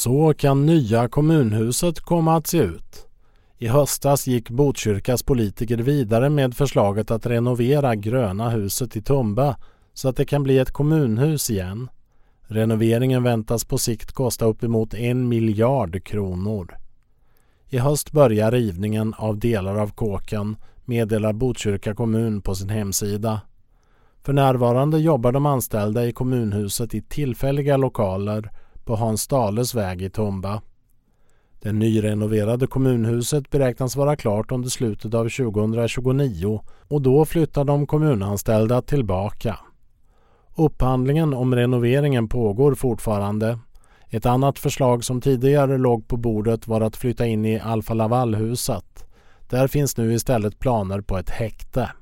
Så kan nya kommunhuset komma att se ut. I höstas gick Botkyrkas politiker vidare med förslaget att renovera Gröna huset i Tumba så att det kan bli ett kommunhus igen. Renoveringen väntas på sikt kosta uppemot 1 miljard kronor. I höst börjar rivningen av delar av kåken, meddelar Botkyrka kommun på sin hemsida. För närvarande jobbar de anställda i kommunhuset i tillfälliga lokaler på Hans Stahles väg i Tumba. Det nyrenoverade kommunhuset beräknas vara klart under slutet av 2029 och då flyttar de kommunanställda tillbaka. Upphandlingen om renoveringen pågår fortfarande. Ett annat förslag som tidigare låg på bordet var att flytta in i Alfa Laval-huset. Där finns nu istället planer på ett häkte.